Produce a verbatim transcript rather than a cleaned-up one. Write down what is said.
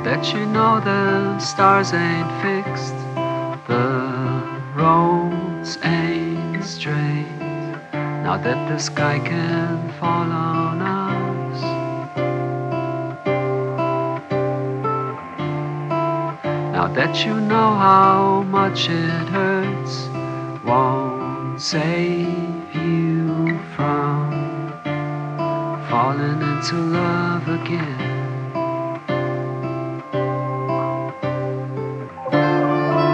that you know the stars ain't fixed, the roads ain't straight, now that the sky can fall on us. Now that you know how much it hurts, won't save you from falling into love again.